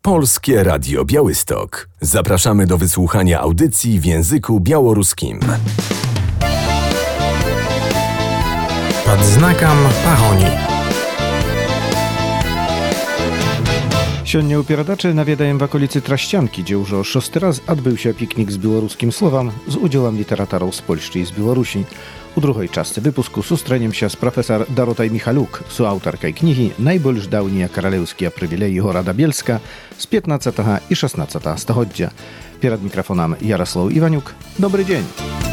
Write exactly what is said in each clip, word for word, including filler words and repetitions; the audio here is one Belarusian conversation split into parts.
Polskie Radio Białystok. Zapraszamy do wysłuchania audycji w języku białoruskim. Pod znakом pagoni. Сёння ў перадачы наведаем в аколіцы Трасцянкі, дзе ўжо шосты раз адбыўся пікнік з беларускім словам з удзелам літаратараў з Польшчы і з Беларусі. У другой частцы выпуску сустрэнемся з прафесар Даротай Міхалюк, суаўтаркай кнігі «Найбольш даўнія каралеўскія прывілеі горада Бельска» з пятнадцатага і шаснаццатага стагоддзя. Перад мікрафонам Ярослаў Іванюк. Добры дзень!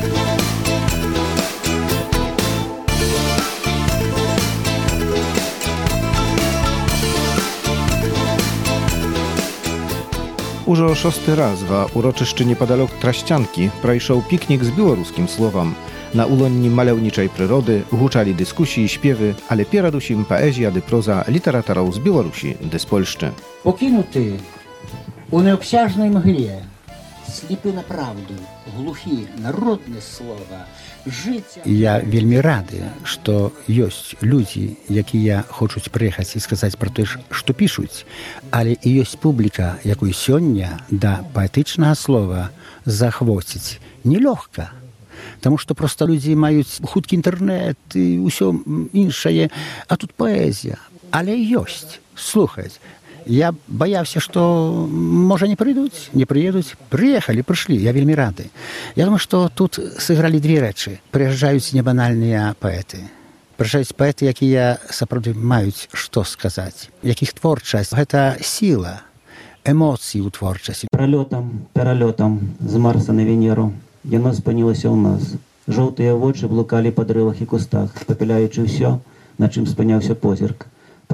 Ужо шосты раз ва урочышчы непадалёк Трасцянкі прайшоў пікнік з беларускім словам. На улонні маляўнічай прыроды гучалі дыскусіі, śpiewy, але перадусім паэзія ды проза літаратараў з Беларусі ды з Польшчы. Покинуты у необсяжнай мгле, сліпы на правду, глухі народныя слова, жыцця. Я вельмі рады, што ёсць людзі, якія хочуць прыехаць і сказаць пра тое, што пішуць, але і ёсць публіка, якой сёння да паэтычнага слова захвоціць нелёгка. Таму што проста людзі маюць хуткі інтэрнэт і ўсё іншае, а тут паэзія. Але ёсць. Слухаць. Я баяўся, што, можа, не прыйдуць, не прыедуць. Прыехалі, прыйшлі, я вельмі рады. Я думаю, што тут сыгралі две рэчы. Прыязджаюць небанальныя паэты. Прыязджаюць паэты, якія сапраўды маюць што сказаць. Якіх творчасць. Гэта сіла, эмоцыі ў творчасці. Пралётам, пералётам з Марса на Венеру яно спынілася ў нас. Жоўтыя вочы блукалі па дрэвах і кустах, папіляючы ўсё, на чым спыняўся позірк.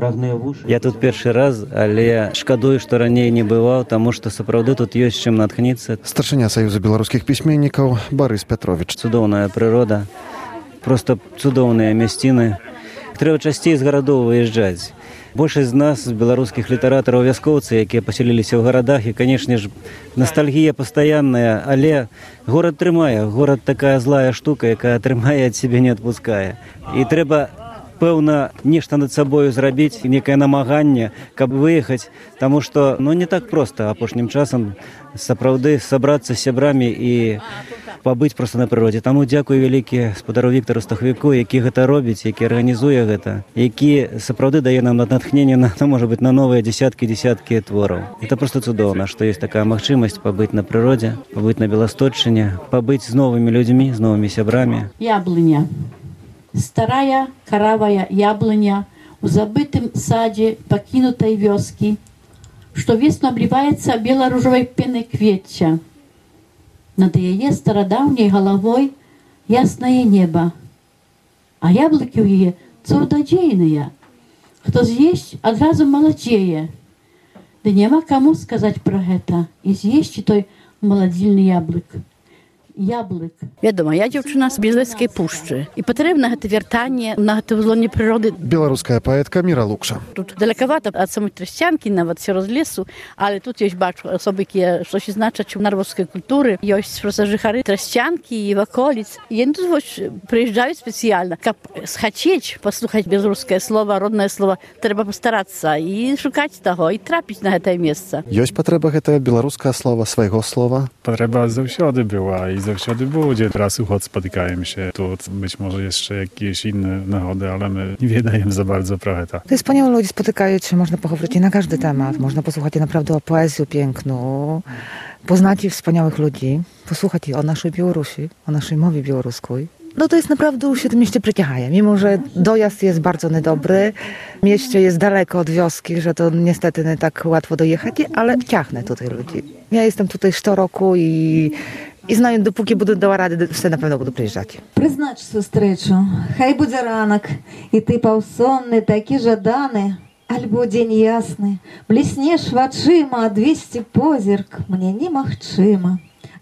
Я тут першы раз, але шкадую, што раней не бываў, таму што сапраўды тут ёсць чым натхніцца. Старшыня Саюза беларускіх пісьменнікаў Барыс Пятровіч. Цудоўная прырода, проста цудоўныя мясціны. Трэба часцей з гарадоў выязджаць. Большасць з нас, беларускіх літаратараў, вяскоўцы, якія паселіліся ў гарадах, і, канешне ж, настальгія пастаянная, але горад трымае. Горад такая злая штука, якая трымае, ад сябе не адпускае. І трэба, пэўна, нешта над сабою зрабіць, некае намаганне, каб выехаць, таму што, ну, не так проста апошнім часам сапраўды сабрацца з сябрамі і пабыць проста на прыродзе. Таму дзякую вялікі спадару Віктару Стахавіку, які гэта робіць, які арганізуе гэта, які сапраўды дае нам натхненне на, ну, можа быць, на новыя дзесяткі-дзесяткі твораў. Это проста цудоўна, што ёсць такая магчымасць пабыць на прыродзе, пабыць на Беласточчыне, пабыць з новымі людзьмі, з новымі сябрамі. Яблыня. Старая каравая яблыня у забытым садзе пакінутай вёскі, што весну абліваецца бела-ружавай пенай кветця. Над яе старадаўняй галавой яснае неба, а яблыкі ў яе цудадзейныя. Хто з'есць, адразу маладзее. Ды няма каму сказаць пра гэта і з'есці той маладзільны яблык. Яблык. Вядома, я дзяўчына з Белэскай пушчы. І патрэбна гэта вяртанне на гэта ўзлонне прыроды. Беларуская паэтка Міра Лукша. Тут далекавата ад самой Трасцянкі, нават сярод лесу, але тут ёсць, бачу, асобы, якія штось значаць у нарвожскай культуры. Ёсць проста жыхары Трасцянкі і ваколіц. Яны тут вось прыязджаюць спецыяльна, каб схацець паслухаць беларускае слова, роднае слова. Трэба пастарацца і шукаць таго, і трапіць на гэтае месца. Ёсць патрэба гэтае беларускае слова, свайго слова? Патрэба заўсёды była i zawsze będzie. Raz uchod spotykają się tu, być może jeszcze jakieś inne nagody, ale my nie wiedajem za bardzo trochę tak. To jest wspaniałe, ludzie spotykają się, można pochodzić na każdy temat, można posłuchać naprawdę o poezji piękną, poznać wspaniałych ludzi, posłuchać o naszej Białorusi, o naszej mowie białoruskiej. No to jest naprawdę się w tym mieście przyciachaje, mimo że dojazd jest bardzo niedobry, mieście jest daleko od wioski, że to niestety nie tak łatwo dojechać, ale ciachnę tutaj ludzi. Ja jestem tutaj sto roku i І знаю, допоки буду дала ради, все, напевно, буду приїжджати. Признач зустрічу, хай буде ранок, і ти паўсонны, такі жаданы, альбо дзень ясны, бліснеш вачыма, двісті позірк, мне немагчыма.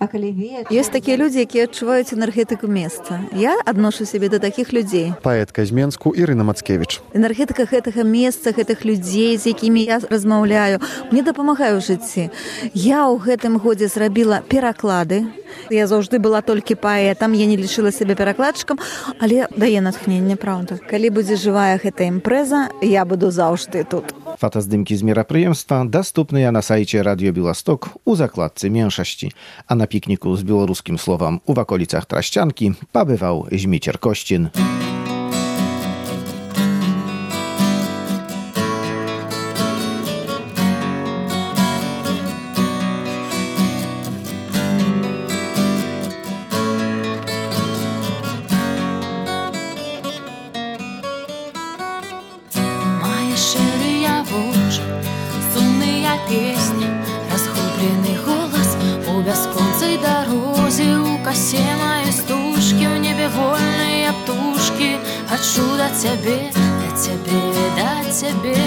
Ёсць такія людзі, якія адчуваюць энергетыку месца. Я адношу сябе да такіх людзей. Паэтка з Менску Ірына Мацкевіч. Энергетыка гэтага месца, гэтых людзей, з якімі я размаўляю, мне дапамагае ў жыцці. Я ў гэтым годзе зрабіла пераклады. Я заўжды была толькі паэтам, я не лічыла сябе перакладчыкам, але дае натхненне, праўда. Калі будзе жывая гэта імпрэза, я буду заўжды тут. Фотоздымки з мерапрыемства даступныя на сайце Радио Беласток у закладцы меншасці. А на пікніку з беларускім словам у ваколіцах Трашчанкі пабываў Зміцер Косцін. Песня, разгубленный голос у бясконцай дарозе, у косе моей стужки, в небе вольные птушки. Хочу дать тебе, дать тебе, дать тебе.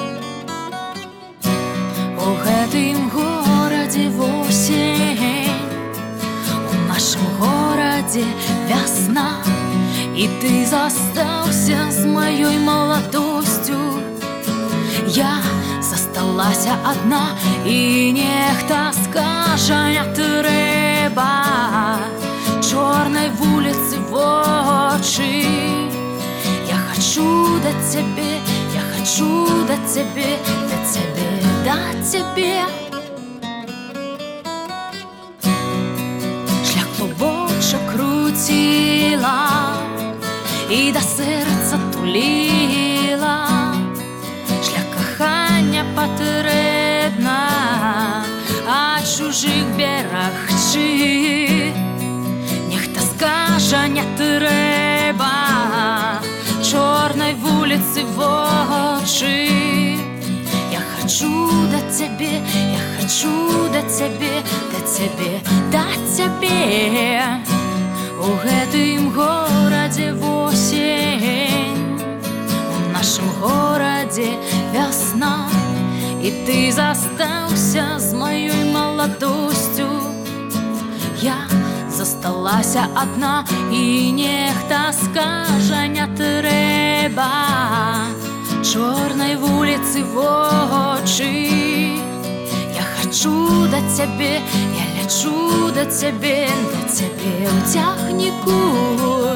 У гэтым городе осень, у нашем городе весна, и ты застался с моей молодостью. Я засталася одна, і нехта скажа, не трэба чорной вулицы в очи. Я хочу дать тебе, я хочу дать тебе, дать тебе, дать тебе. Шлях клубочок крутила і до сердца тулила. Кохання потрібна, а чужих берегчи. Ніхто скаже, не треба чорної вулиці в очі. Я хочу дать тебе, я хочу дать тебе, дать тебе, дать тебе. У гэтым городе осень, в нашем городе весна, и ты застался с моей молодостью. Я засталася одна, и нехто скаже, не треба чорной вулицы в очи. Я хочу дать тебе, я лечу дать тебе, дать тебе в технику.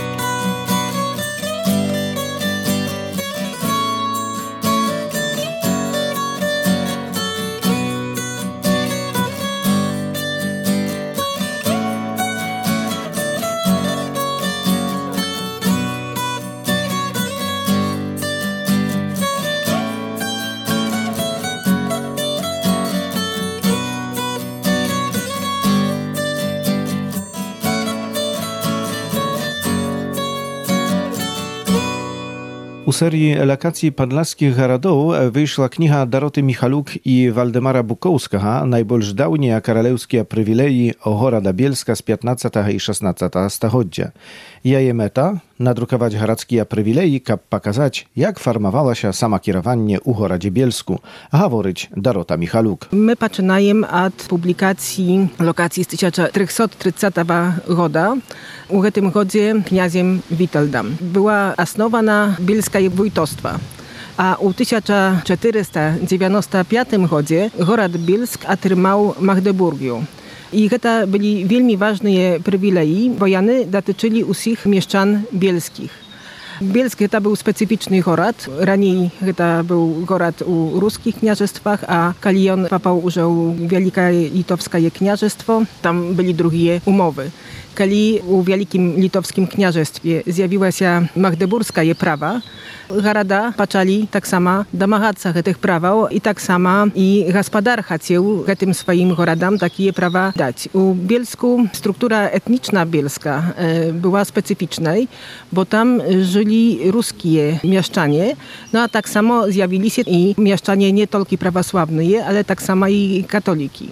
U serii lokacji podlaskich garadów wyszła kniha Daroty Michaluk i Waldemara Bukowskiego najbolj dawnie korolewskie prywileji Gorada Bielska z piętnastego i szesnastego stulecia. Jej meta nadrukować garadzkie prywileji, kap pokazać, jak formowała się sama kierowanie u Goradzie Bielsku, говорить Darota Michaluk. My zaczynamy od publikacji lokacji z tysiąc trzysta trzydziestego roku. U tym godzie kniaziem Witoldem. Była osnowana Bielska wójtostwa. A u tysiąc czterysta dziewięćdziesiątego piątego roku Gorad Bielsk otrzymał Magdeburgię. I to byli wielmi ważne prywileje, wojany dotyczyli wszystkich mieszczan bielskich. Bielsk to był specyficzny gorad. Raniej to był gorad u ruskich kniażestwach, a kiedy on papał użył Wielkie Litowskie Kniażestwo, tam byli drugie umowy. Kiedy u Wielkim Litowskim Kniażestwie zjawiła się magdeburskie prawa, garada zaczęli tak samo domagać się tych praw i tak samo i gospodar chciał tym swoim goradom takie prawa dać. U Bielsku struktura etniczna bielska e, była specyficzna, bo tam żyli ruskie mieszczanie, no a tak samo zjawili się i mieszczanie nie tylko prawosławne, ale tak samo i katoliki.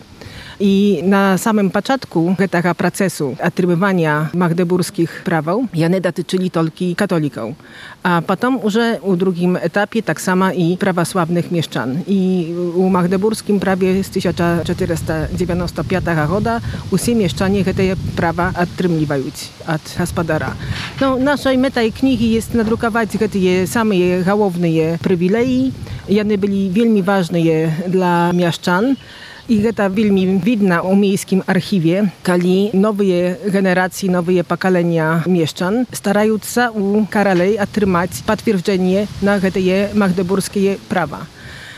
I na samym początku tego procesu otrzymywania magdeburskich praw, one dotyczyli tylko katolików. A potem już u drugim etapie tak samo i prawosławnych mieszczan. I u magdeburskim prawie z tysiąc czterysta dziewięćdziesiątego piątego roku wszyscy mieszczanie te prawa otrzymywają od gospodara. No, naszej metą księgi jest nadrukować te same główne prywileje. One byli wielmi ważne dla mieszczan. I to wielmi widno u miejskim archiwie, kiedy nowe generacje, nowe pokolenia mieszczan starają się u korolej otrzymać potwierdzenie na te magdeburskie prawa.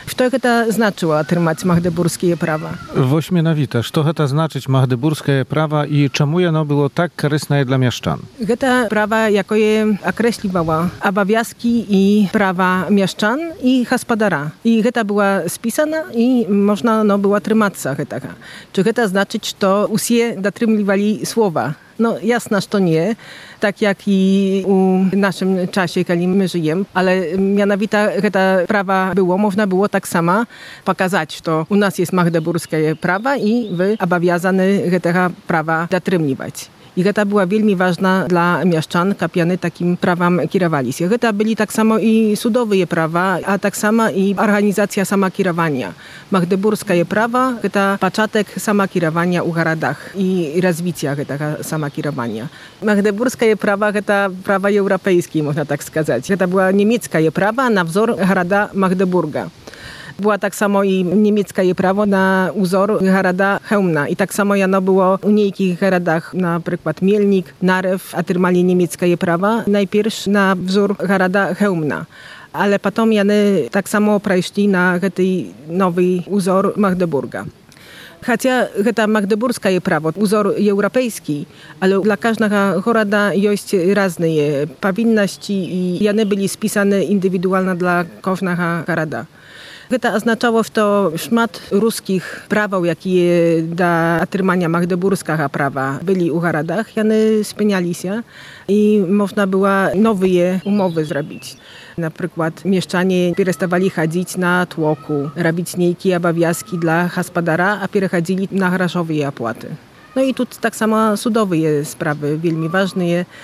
Что это значило отрымать магдебургские права? Восьминавіта, што гэта значыць магдебургскае права і чаму яно было так карыснае для мяшчан? Это право, якое окресливало обовязки и права мяшчан и господара. И это было списано, и можно оно было отрыматься этого. Czy это значит, что все дотрымливали слова? No jasne, że to nie, tak jak i w naszym czasie, kiedy my żyjemy, ale mianowicie te prawa było, można było tak samo pokazać, że u nas jest magdeburskie prawa i wy obowiązani tego prawa dotrzymywać. I to była wielmi ważna dla mieszczan, kapiany takim prawem kierowali się. To byli tak samo i sudowe prawa, a tak samo i organizacja samakierowania. Magdeburskie prawa to początek samakierowania u gradach i rozwicia tego samakierowania. Magdeburskie prawa to prawa europejskie, można tak сказать. To była niemieckie prawa na wzór grada Magdeburga. Była tak samo i niemieckie prawo na wzór grada Chełmna. I tak samo jano było u niekich gradach, na przykład Mielnik, Narew, otrzymali niemieckie prawa najpierw na wzór grada Chełmna. Ale potem jany tak samo przeszli na ten nowy wzór Magdeburga. Chociaż to magdeburskie prawo, wzór europejski, ale dla każdego goroda jest różne powinności i jany byli spisane indywidualnie dla każdego goroda. To oznaczało, że to szmat ruskich praw, jakie do otrzymania magdeburskiego prawa byli u gradach, jany spełniali się i można było nowe umowy zrobić. Na przykład mieszczanie przestawali chodzić na tłoku, robić niejkie obowiązki dla gospodara, a przechodzili na groszowe opłaty. No i tu tak samo sudowe sprawy wielmi ważne,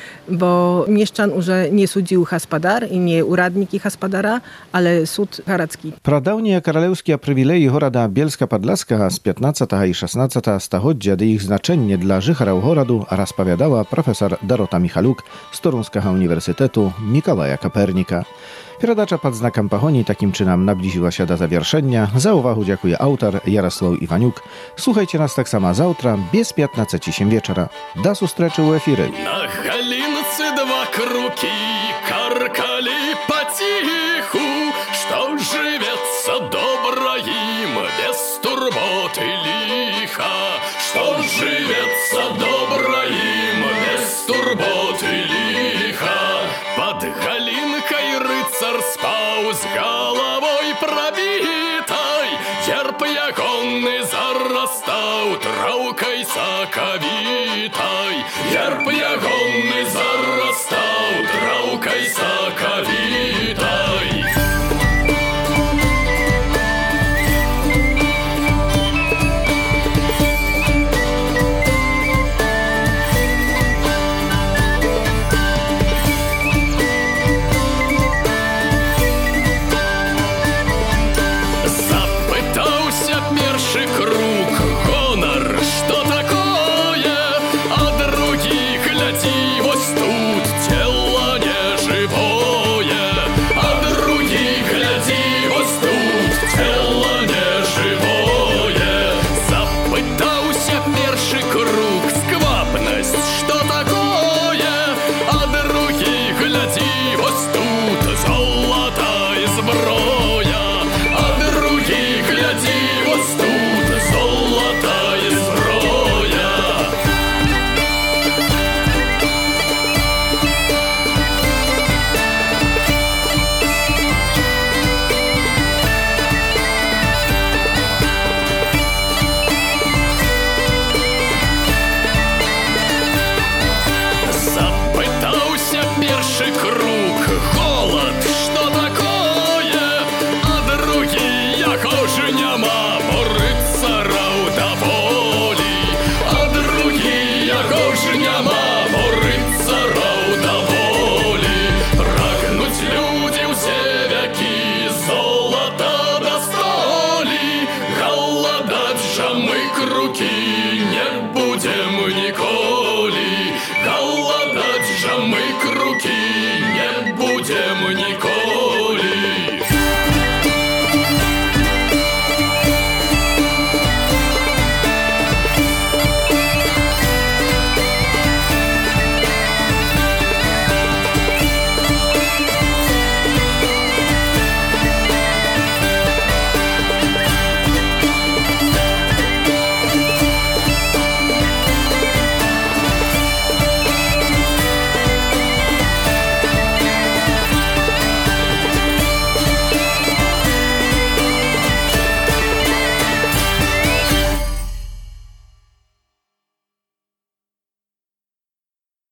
bo mieszczan już nie sudził gospodar i nie uradniki gospodara, ale sud garadzki. Pradawnie korolewskie przywileje goroda Bielska-Podlaska z piętnastego i szesnastego stulecia do ich znaczenie dla życharów gorodu rozpowiadała profesor Dorota Michaluk z Torunskiego Uniwersytetu Mikołaja Kopernika. Передача pod znakiem pachoni takim czynem nabliżyła się do zawieszenia. Za uwagę dziękuję autor Jarosław Iwaniuk. Słuchajcie nas tak samo zawtra, bez piętnastej osiem wieczora. Do zустрічі u efiry. Na Галинце два круки каркали потиху, что живется добро им без турботы лиха, что живется добро им без турботы лиха. Под Галинкой рыцарь спал с головой пробитой, герб ягонный зарастал травкой соковитой, герб ягонный зарастал травкой соковитой. Голодать же мы к руки.